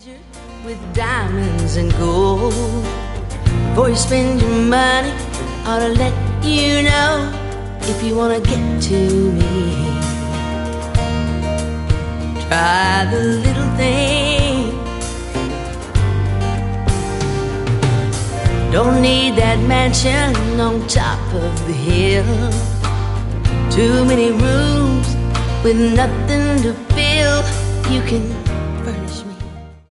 With diamonds and gold, before you spend your money, I ought to let you know, if you wanna get to me, try the little thing. Don't need that mansion on top of the hill, too many rooms with nothing to fill. You can